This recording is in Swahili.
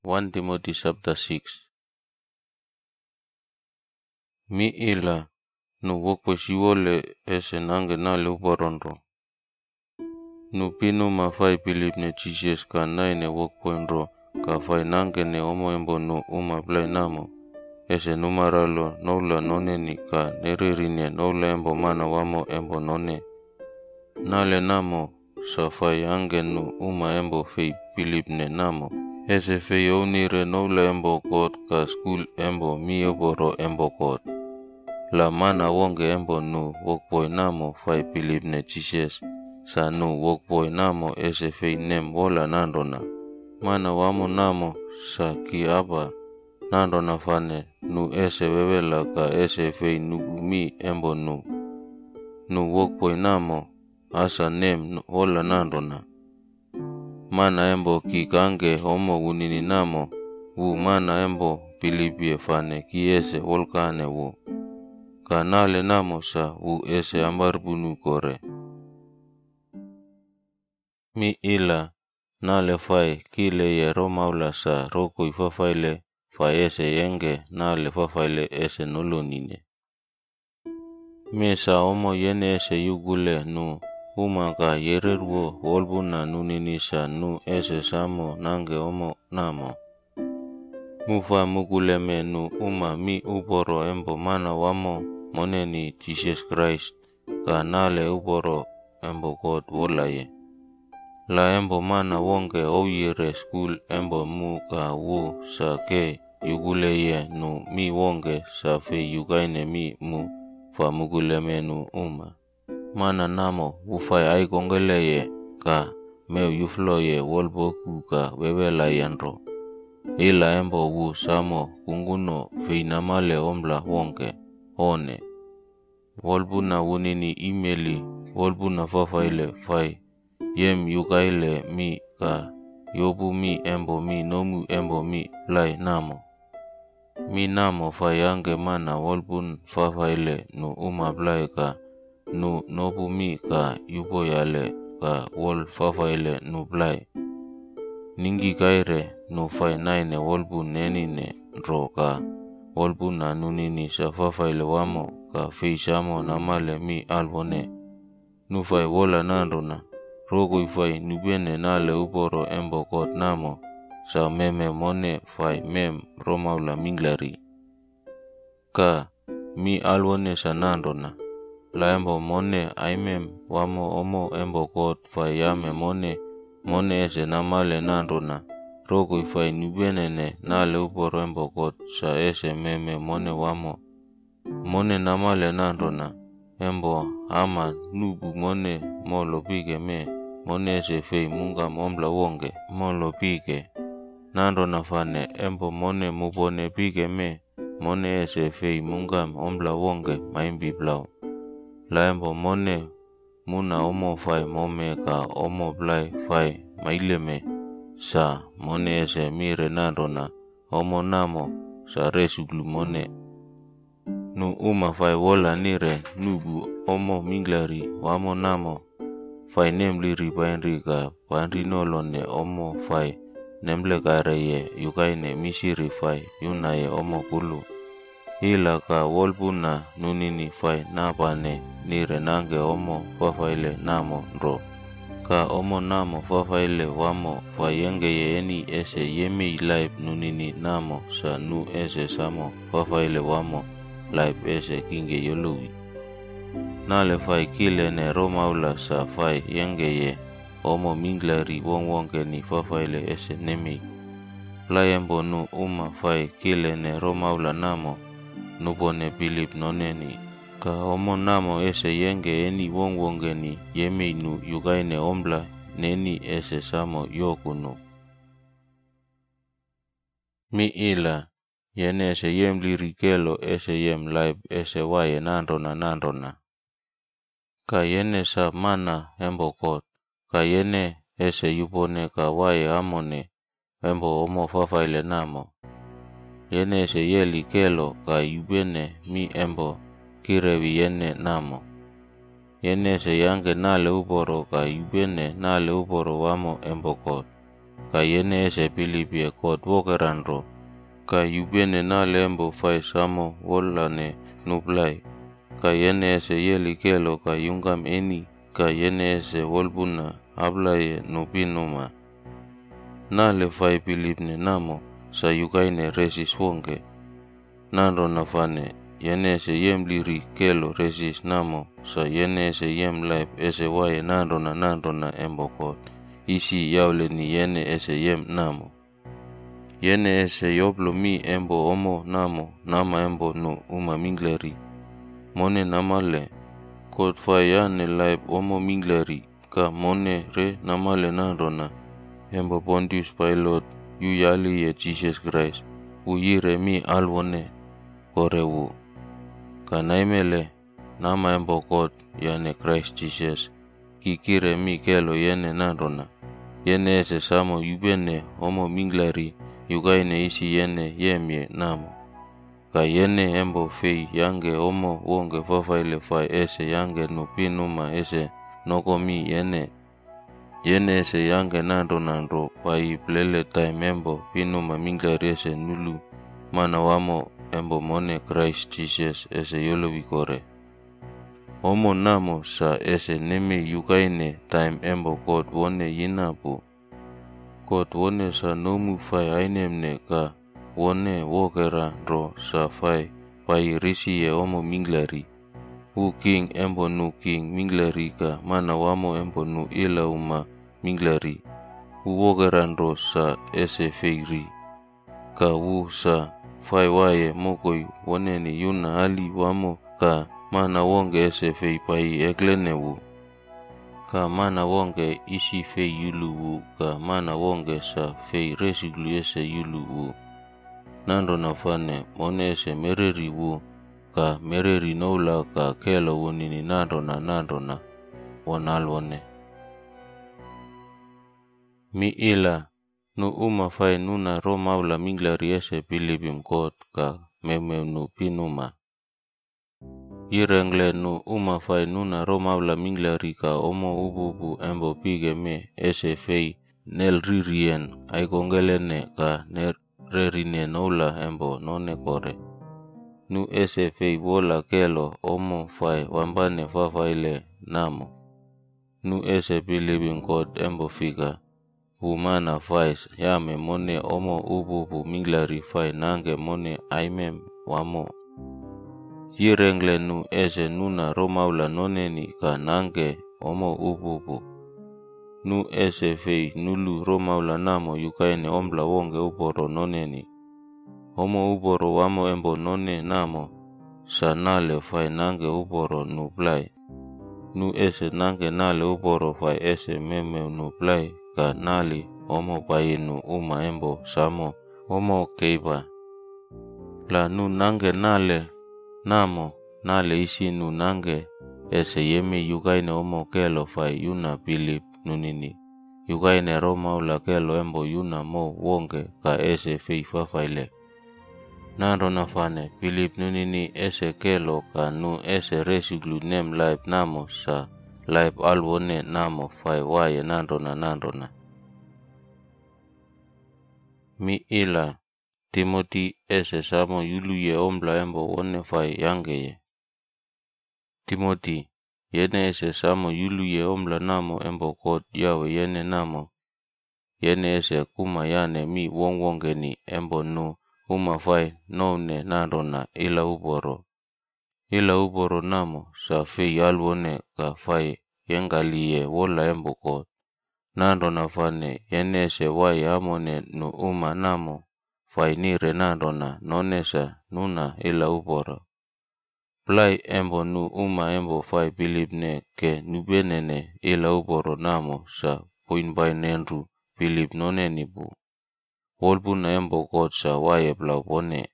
1 Timothy chapter 6. Mi ila nu wokpo shiwole ese nange nale uporonro. Nu pinu ma fai pilip ne Jesus ka naine wokpoinro ka fai nange ne omo embo nu uma play namo. Ese numaralo noula noneni ka neririne noula embo mana wamo embo none. Nale namo sa fai ange nu uma embo fei pilip ne namo. Ese fei ounire noula embo kot ka school embo mi oboro embo kot. La mana wonge embo nu wokpoi namo fai pilip ne Jesus. Sa nu wokpoi namo ese fei nem wola nandona. Mana wamo namo sa ki aba nandona fane nu ese wewela ka ese fei nubu mi embo nu. Nu wokpoi namo asa nem wola nandona. Mana embo ki kange homo unini namo, wu mana embo pilipie fane ki ese wolkane wu. Ka nale namo sa wu ese ambarbunu kore. Mi ila nale fai kile ye romaula sa roko ifafaile fai ese yenge nale fafaile ese nolonine. Me sa omo yene ese yugule nu umaka yereruo wolbuna nunini sa nu ese samo nange omo namo. Mufa muguleme nu uma mi uboro embo mana wamo moneni Jesus Christ ka nale uboro embo God wolaye. La embo mana wonge ouyire school embo mu ka wu sa ke yuguleye nu mi wonge sa fe yugaine mi mu fa muguleme nu uma. Mana namo ufai aikongeleye ka meu yufloye wolboku ka wewela yanro. Ila embo wu samo kunguno feinamale omla wonge one. Wolbuna wunini imeli wolbuna fafaile fai yem yugaile mi ka yobu mi embo mi nomu embo mi play namo. Mi namo fai ange mana wolbun fafaile nu uma play ka nu nobu mi ka yuboyale ka wol fafaile nu play. Ningi gaire nu fai naine wolbun nenine ro ka wolbun na nunini sa fafaile wamo ka feisamo namale mi albone. Nu fai wola nandona. Rogo ifai nubene nale uboro embo kot namo sa meme mone fai mem romaula minglari. Ka mi alwone sa nandona. La embo mone aimem wamo omo embo kot fai yame mone ese namale nandona. Rogo ifai nubenene nale uboro embo kot sa ese meme mone wamo. Mone namale nandona. Embo ama nubu mone molo pige me. Mone ese fei munga momla wonge molo pige. Nandona fane embo mone mubone pige me. Mone ese fei munga omla wonge maimbi blau. La embo mone muna omo fai mome ka omo blai fai maileme. Sa mone ese mire nandona omo namo sa resuglu mone. Nu uma fai wola nire nubu omo minglari wamo namo. Fai nemliri bainri ka bainri nolone omo fai nemle kareye yukaine misiri fai yunaye omo kulu. Ila ka wolbuna nunini fai napane nire nange omo fafaile namo ro. Ka omo namo fafaile wamo fai yengeye eni ese yemei laip nunini namo sa nu ese samo fafaile wamo laip ese kinge yolowi. Nale fai kilene romaula sa fai yengeye omo minglari wonge ni fafaile ese nemei. Layembo nu uma fai kilene romaula namo nubone pilip noneni. Ka omo namo ese yenge eni wonge ni yemei nu yugaine omla neni ese samo yokunu. Mi ila yene ese yem lirikelo ese yem laip ese waye nandona. Ka yene sa mana embo kot. Ka yene ese yupone ka waye amone embo omo fafaile namo. Yene ese yeli kelo ka yubene mi embo kirevi yene namo. Yene ese yange nale uboro ka yubene nale uboro wamo embo kot. ka yene ese Pilipie kot wokeranro, ka yubene nale embo fai samo wolane nublai, ka yene ese yeli kelo ka yungam eni, ka yene ese wolbuna ablaye nupinuma. Nale fai Pilipne namo sa yukaine resis wonge. Nanro nafane yene ese yem liri kelo resis namo sa yene ese yem laip ese waye nanro na embo kot. Isi yaule ni yene ese yem namo. Yene ese yoblo mi embo omo namo nama embo no uma mingleri. Mone namale kot fayane laip omo mingleri ka mone re namale nanrona embo Pontius Pilate yu yali ye Jesus Christ uyire mi alwone korewu. Ka naimele nama embo kot yane Christ Jesus kikire mi kelo yene nanrona. Yene ese samo yubene omo mingleri yugaine isi yene yemye namo. Ka yene embo fei yange omo wonge fafaile fai ese yange nupinuma ese nokomi yene. Yene ese yange nanro pai plele time embo pinuma mingleri ese nulu mana wamo embo mone Christ Jesus ese yolowi kore. Omo namo sa ese neme yugaine time embo kot wone yinapu. Kot wone sa nomu fai ainemne ka wone wokera ro sa fai pai risi ye omo mingleri. King embo nu king mingleri ka mana wamo embo nu ila uma mingleri. Wokeran ro sa ese feiri. Ka sa fai waye mokoi wone ni yuna ali wamo ka mana wonge ese fei pai eklenewu. Ka mana wonge isi fei yuluwu ka mana wonge sa fei resiglu ese yuluwu. Nanro nafane mone ese mereri wu ka mereri noula ka kelo wunini nanro na wonalwone. Mi ila nu uma fai nuna romaula mingleri ese Pilipim kot ka meme nu pinuma. Irengle nu uma fai nuna romaula mingleri ka omo ububu embo pige me ese fei nel ririen aikongelene ka nererine noula embo none kore. Nu ese fei wola kelo omo fai wambane fafaile namo. Nu ese Pilipim kot embo fika. Humana fais yame mone omo ububu mingleri fai nange mone aimem wamo. Yirengle nu ese nuna romaula noneni ka nange omo ububu. Nu ese fei nulu romaula namo yukaine ombla wonge uboro noneni. Omo uboro wamo embo none namo sa nale fai nange uboro nublai. Nu ese nange nale uboro fai ese meme nublai ka nali omo bayinu uma embo samo omo keiba. La nu nange nale namo nale isi nu nange ese yeme yugaine omo kelo fai yuna Pilip nunini. Yugaine romaula kelo embo yuna mo wonge ka ese fei fafaile. Nanro nafane Pilip nunini ese kelo ka nu ese resiglu nem laip namo sa laip alwone namo fai waye nanro na. Mi ila Timoti ese samo yuluye ombla embo wone fai yangeye. Timoti yene ese samo yuluye ombla namo embo kot yawe yene namo. Yene ese kuma yane mi wongeni embo nu uma fai none nanrona ila uboro. Ila uboro namo sa fei alwone ka fai yengaliye wola embo kot. Nanro nafane yene ese wai amone nu uma namo fai nire nanrona nonesa nuna ila uboro. Plai embo nu uma embo fai Pilipne ke nubenene ila uboro namo sa poinbai nenru Pilip noneni bu. Wolbuna embo kot sa waye blau bone